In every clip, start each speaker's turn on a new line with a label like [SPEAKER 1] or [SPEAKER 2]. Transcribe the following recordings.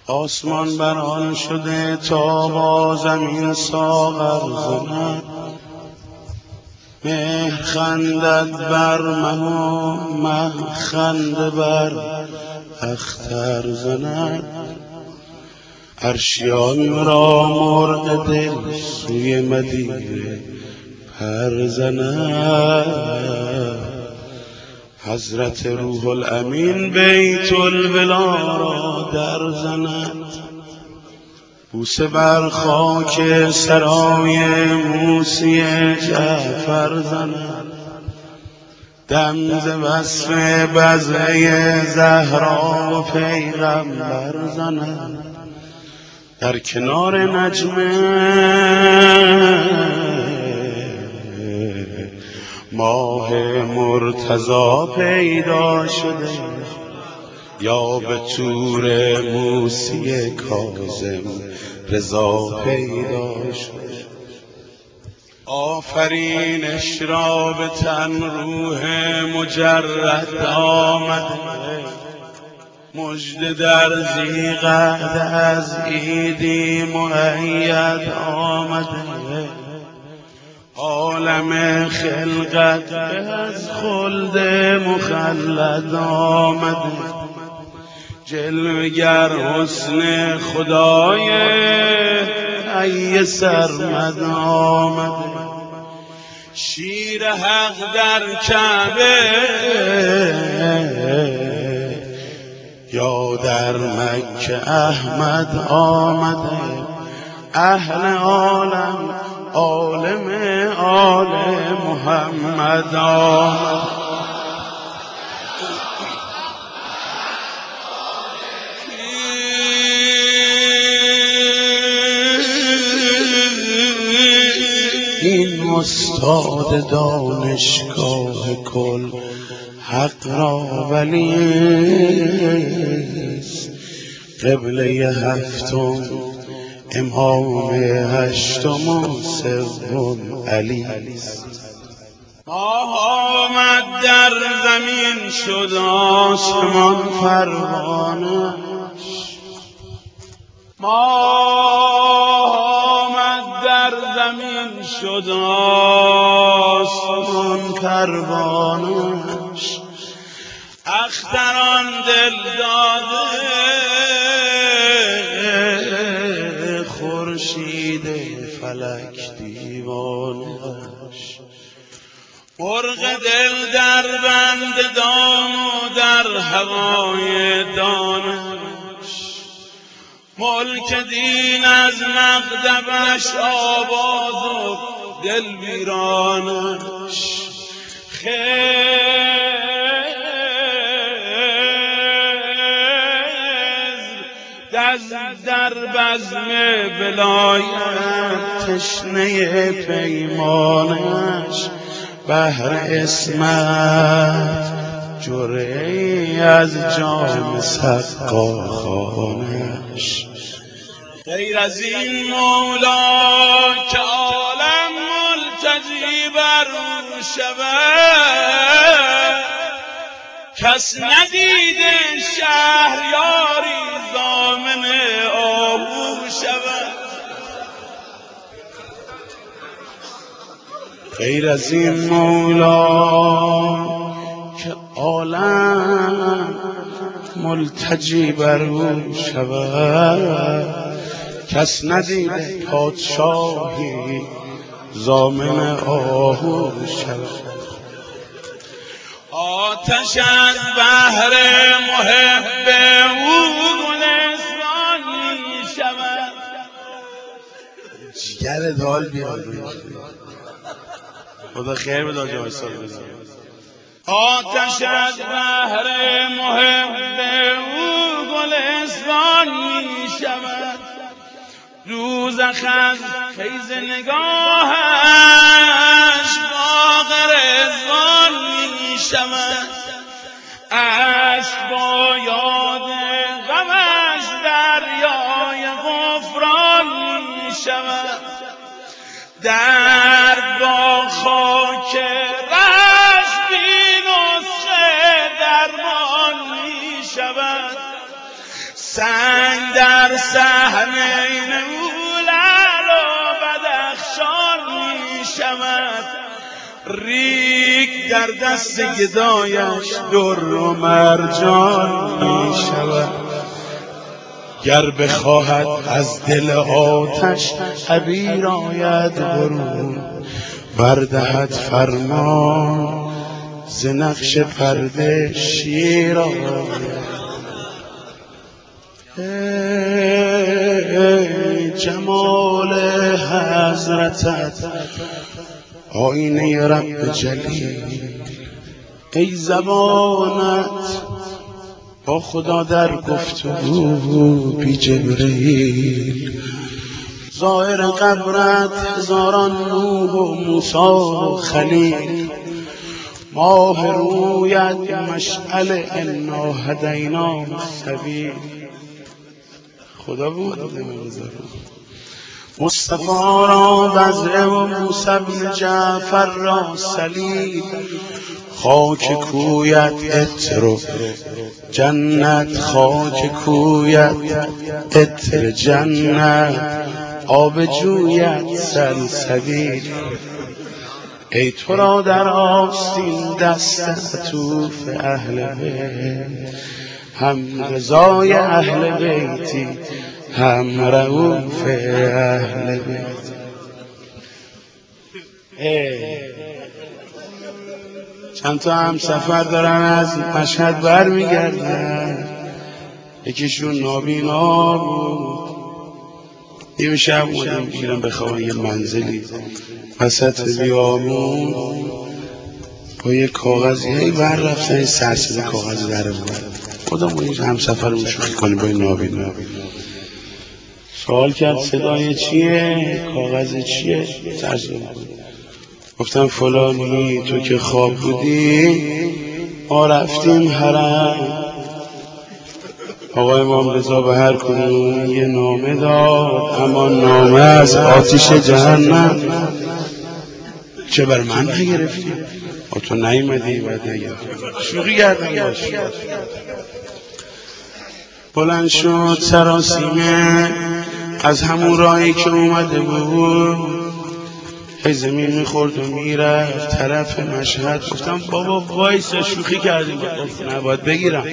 [SPEAKER 1] آسمان بران شده تا با زمین ساغر زند، مهر خندد بر مه و مه خنده بر اختر زند. عرشیان را مرغ دل سوی مدینه پر زند. حضرت روح الامین بیت الولا را در زند. بوسه بر خاک سرای موسی جعفر زند. دم ز وصف بضعه زهرا و پیغمبر زند. در کنار نجم ماه مرتضی پیدا شده، یا به طور موسی کاظم رضا پیدا شده. آفرینش را به تن روح مجرد آمده، مژده در ذیقعده از عیدی مؤید آمده. عالم خلقت به از خلد مخلد آمده. جلوگر حسن خدای حی سرمد آمده. شیر حق در کعبه یا در مکه احمد آمده. اهل عالم عالم آل محمد آمد. این استاد دانشگاه کل حق را ولیست، قبله هفتم امام هشتم و سوم علیست. ماه آمد در زمین شد آسمان پروانش. ماه آمد در زمین شد آسمان پروانش. اختران دل داده خورشید فلک دیوانش. مرغ دل در بند دام و در هوای دانش. ملک دین از مغدبش آواز و دل ویرانش. در بزم ولایت تشنه پیمانش. بهر اسمت جرعه‌ای از جام سقاخانش. غیر از این مولا که عالم ملتجی بر او شود، کس ندیده شهریاری ضامن آهو شود. غیر از این مولا که عالم ملتجی بر او شود، کس ندیده پادشاهی ضامن آهو شود. آتش از بهر محب او گلستان می شود. جگر دال بیاد خدا خیر بده آجای سال بزن. آتش از بهر محب او گلستان می شود. دوزخ از فیض نگاهش باغ رضوان می شود. اشک با یاد غمش دریای غفران می شود. درد با خاک رهش بی نسخه درمان می شود. جنگ در صحنین او لعل و بدخشان می شود، ریگ در دست گدایش در و مرجان می شود. گر بخواهد از دل آتش عبیر آید برون، بردهد فرمان ز نقش پرده شیر آید. جمال حضرتت آینه رب جلیل، ای زبانت با خدا در گفتگو بی جبریل. ظاهر قبرت هزاران نوح و موسی و خلیل، ماه رویت مشعل انا هدینا السبیل. خدا بود مصطفی را بذره و موسی بن جعفر را سلیل، خاک کویت عطر و جنت، خاک کویت عطر جنت، آب جویت سلسبیل. ای تو را در آستین دست عطوف اهل بیت، هم رضای اهل بیتی هم رؤوف اهل بیت. چند تا هم سفر دارن از مشهد بر میگردن، یکیشون نابینا بود. نیمه شب اومدم میگیرم بخوابم یه منزلی وسط بیابون، با یه کاغذی هی بر رفتن، این سرسده کاغذ در بود. خودم اون همسفرمون شوخی کنیم با این نابینا. سوال کرد صدای چیه؟ کاغذ چیه؟ ترجمه کنم. گفتم فلانی تو که خواب بودی ما رفتیم حرم، آقای امام رضا به هر کدوم یه نامه داد، اما نامه از آتش جهنم. چه بر من نگرفتی؟ تو نیومدی بعد نگرفتی. شوخی کردم باش. بلند شد سراسیمه از همون راهی که اومده بود، هی زمین میخورد و میرفت طرف مشهد. گفتم بابا وایسا شوخی کردیم. گفت نباید بگیرم.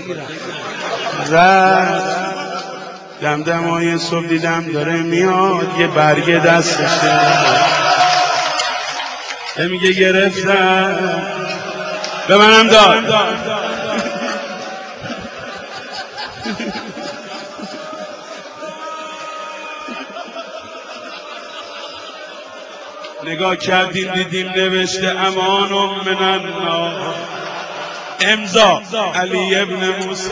[SPEAKER 1] رفت دمدمای صبح دیدم داره میاد، یه برگه دستشه، میگه گرفتم به منم داد. نگاه کردیم دیدیم نوشته امان من النار، امضا علی ابن موسی.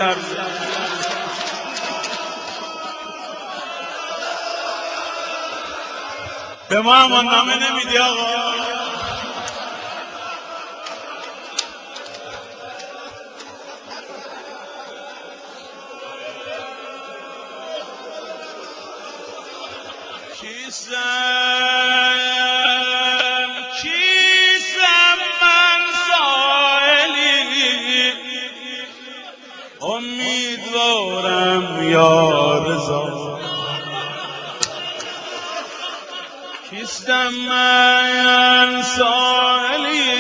[SPEAKER 1] به ما امان نامه نمیدی آقا؟ کیسم من سائلی، امیدوارم یا رضا. کیسم من سائلی،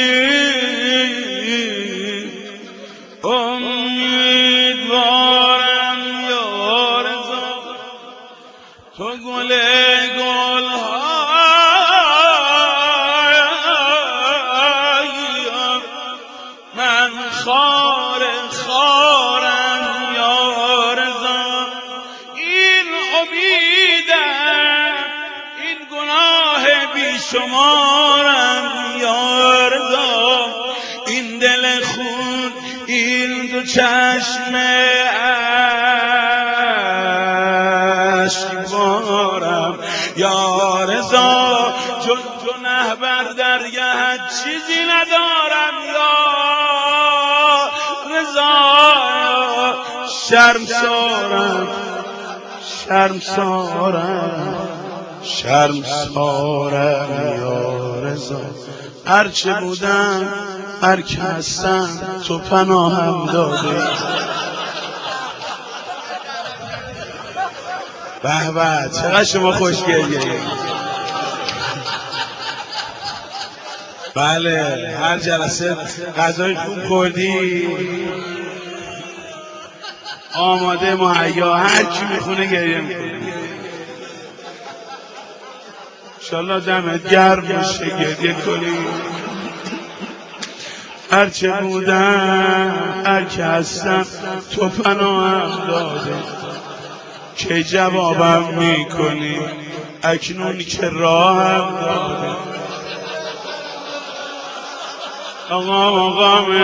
[SPEAKER 1] امیدوارم یا رضا. تو گل من خار خارم یا رضا. این امیدم این گناه بیشمارم یا رضا. این دل خون این دو چشم اشکبارم یا رضا. چون تو نهبر درگهت چیزی ندارم یا رضا. شرمسارم شرمسارم شرمسارم یا رضا. هرچه بودم هر که هستم تو پناهم داده. به به چقدر شما خوشگلیه. بله هر جلسه غذای خوب خوردی، آماده مهیا، هر کی میخونه گریه میکنه. انشالله دمت گرم باشه، گریه کنی. هرچه بودم هرچه هستم تو پناهم داده، که جوابم میکنی اکنون که راهم داده. آقام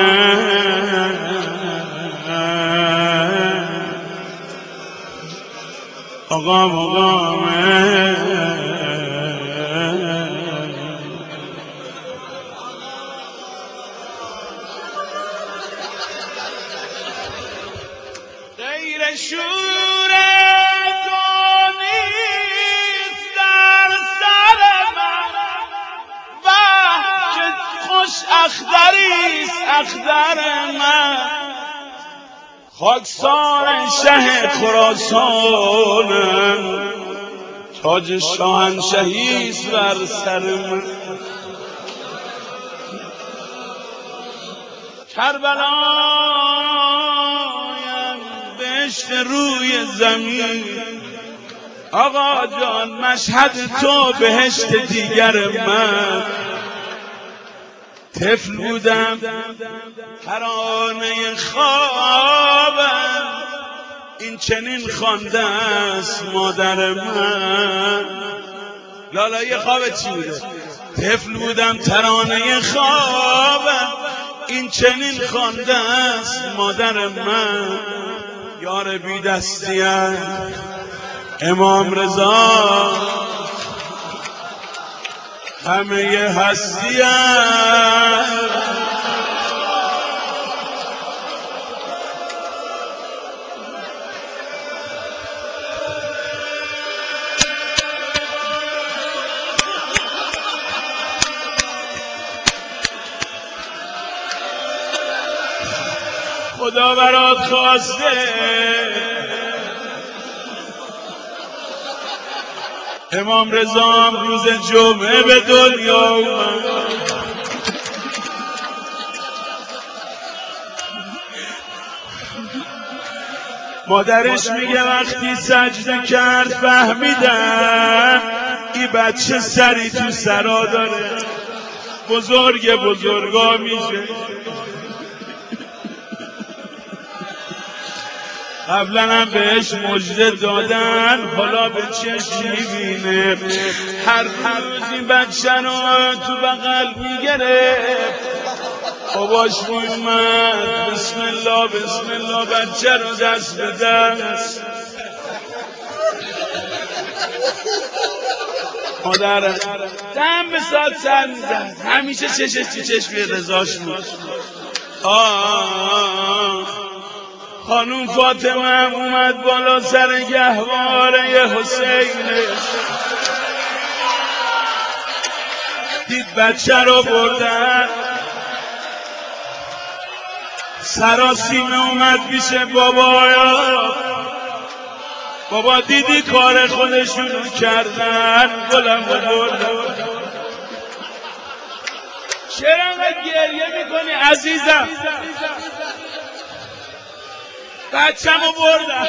[SPEAKER 1] غیر شور تو نیست در سر من، چه خوش اختریست اختر من. خاکسار شه خراسانم، تاج شاهنشهیست بر سر من. کربلایم بهشت روی زمین، آقا جان مشهد تو بهشت دیگر من. طفل بودم ترانه خوابم، این چنین خوانده است مادر من. لالای خوابت چی بوده؟ طفل بودم ترانه خوابم، این چنین خوانده است مادر من. یار بی دستیم امام رضا، همه هستیم. خدا برات خواسته امام رضا روز جمعه به دنیا اومد. مادرش میگه وقتی سجده کرد فهمیدم این بچه سری تو سرا داره، بزرگ بزرگا میشه. قبلا هم بهش مژده دادن، حالا به چشم میبینه. هر روز این بچه رو تو بغل میگرفت، باباش میومد بسم الله بسم الله بچه رو دست به دست. مادر دم به ساعت سر میزد، همیشه چشش تو چشم رضاش بود. خانوم فاطمه هم اومد بالا سر گهواره حسینش، دید بچه رو بردن سراسیمه اومد پیش بابایا. بابا دیدی کار خودشونو کردن، گلم رو بردن. چرا انقدر گریه میکنی عزیزم؟ بچه‌مو بردن.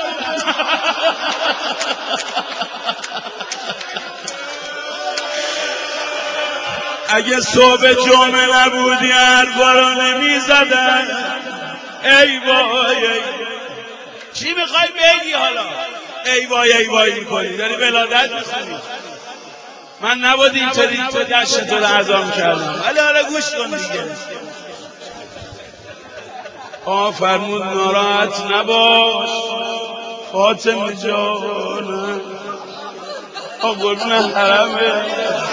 [SPEAKER 1] اگه صبح جمعه نبودی حرفا رو نمیزدن. ای وای چی میخوای بگی حالا؟ ای وای ای وای میکنی، داری ولادت میخونی. من نبود اینطوری تو دشت تو رو اعظام کردم، ولی حالا گوش کن دیگه. فرمود ناراحت نباش فاطمه جانم، قربون حرمه.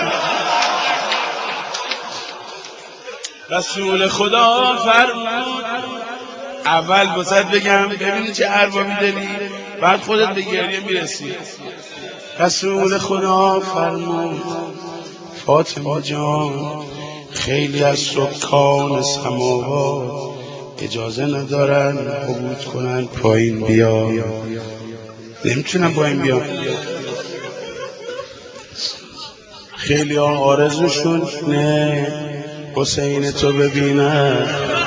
[SPEAKER 1] رسول خدا فرمود اول بسید بگم ببینی چه حرفا میدنی، بعد خودت به گریه میرسی. رسول خدا فرمود فاطمه جان، خیلی از سکان سماوات اجازه ندارن عبور کنن پایین بیان، نمیتونن پایین بیان. خیلی ها آرزوشون نه حسین تو ببینن،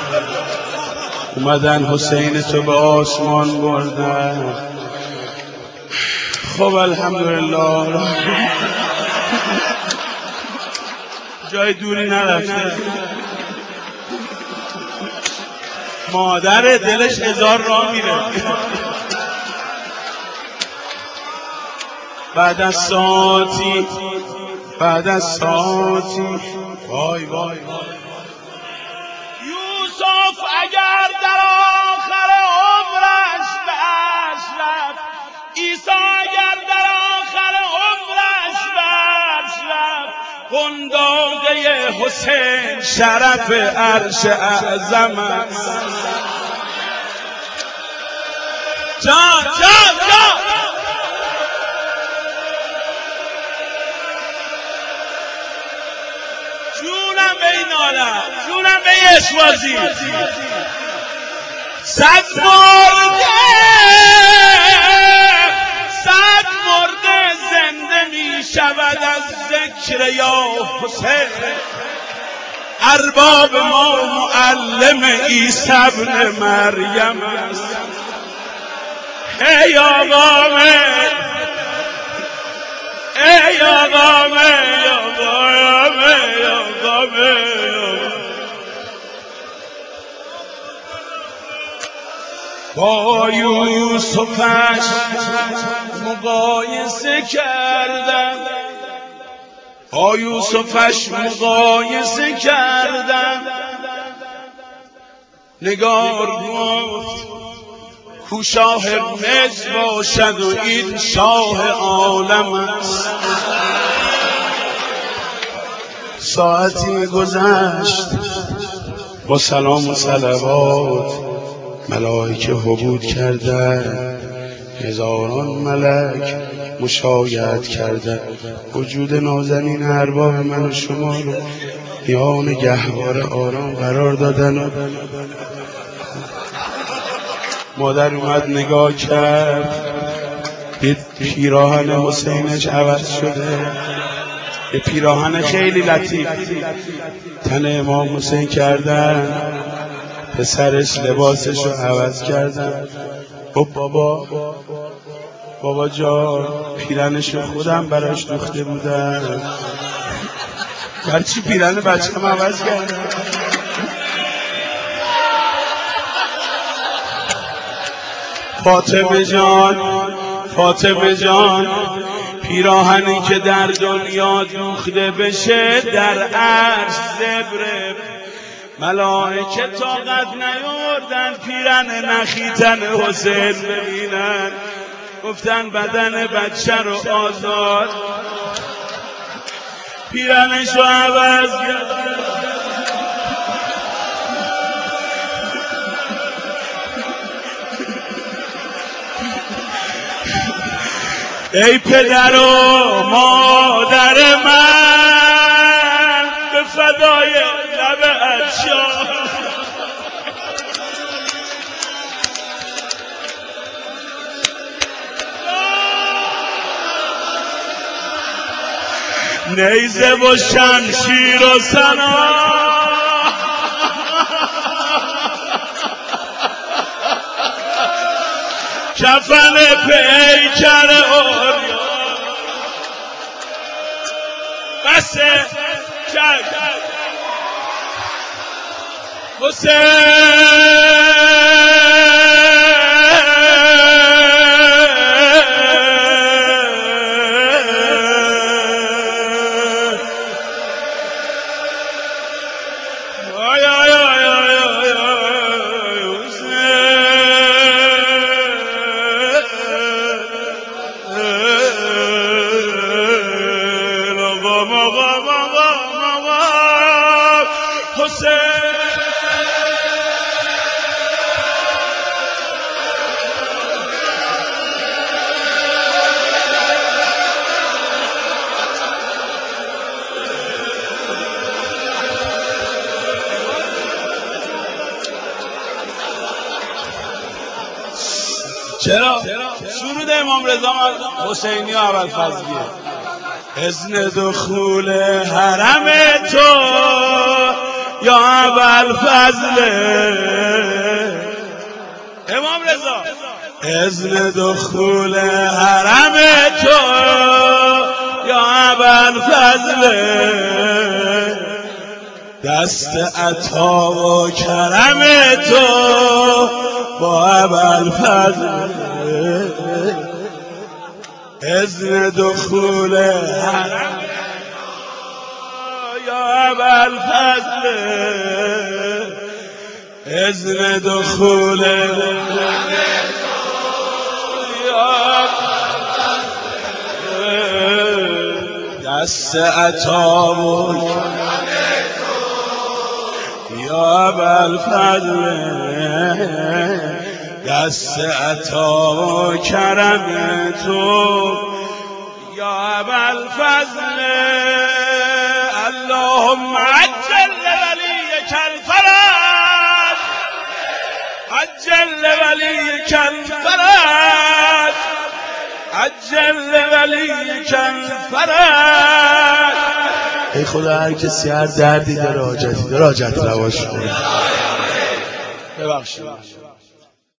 [SPEAKER 1] اومدن حسین تو به آسمان بردن. خب الحمدلله جای دوری نرفته. مادر دلش هزار راه میره. بعد از ساعتی وای وای
[SPEAKER 2] یوسف اگر در آخر عمرش به عرش رفت، عیسی اگر در آخر عمرش به عرش رفت، قنداقه حسین
[SPEAKER 1] شرف عرش اعظم است.
[SPEAKER 2] جان جونم به این عالم، جونم به این اشوازی. 100 مرده زنده می شود از ذکر یا حسین.
[SPEAKER 1] ارباب ما معلم عیسی ابن مریم است. ای آقامه ای آقامه با یوسفش مقایسه کردم، با یوسفش مقایسه کردم. نگار گفت کو شاه مصر باشد و این شاه عالم است. ساعتی گذشت با سلام و صلوات، ملائکه حبود کردند، هزاران ملک مشایعت کردند. وجود نازنین ارباب من و شما رو میان گهواره آرام قرار دادن و مادر اومد نگاه کرد، دید پیراهن حسینش عوض شده، یه پیراهن خیلی لطیف تن امام حسین کردن. پسرش لباسش رو عوض کردن. خب بابا جان پیرنش رو خودم براش دوخته بودم، برچی پیرن بچه هم عوض کردن؟ فاطمه جان پیراهنی که در دنیا دوخته بشه در عرش زبره. ملائکه طاقت نیاوردن پیرن نخیتن حسین ببینن، گفتن بدن بچه رو آزاد، پیرنش رو عوض کردن. ای پدر و مادر من به فدای لب عطشان، نیزه و شمشیر و سنا، کفن پیکر اوریان، بس کرد حسین. چرا؟ سرود امام رضا حسینی و ابوالفضلیه. اذن دخول حرم تو یا ابوالفضل
[SPEAKER 2] امام رضا
[SPEAKER 1] اذن دخول حرم تو یا ابوالفضل دست عطا و کرم تو با ابوالفضل اذن دخول حرم یا ابوالفضل اذن دخول دست عطا و یا ابوالفضل دست عطا و کرم تو یا ابوالفضل اللهم عجل لولیک الفرج عجل لولیک الفرج عجل لولیک الفرج. ای خدا هر کسی هر دردی داره حاجتی داره حاجت رواش کنه. ببخشید.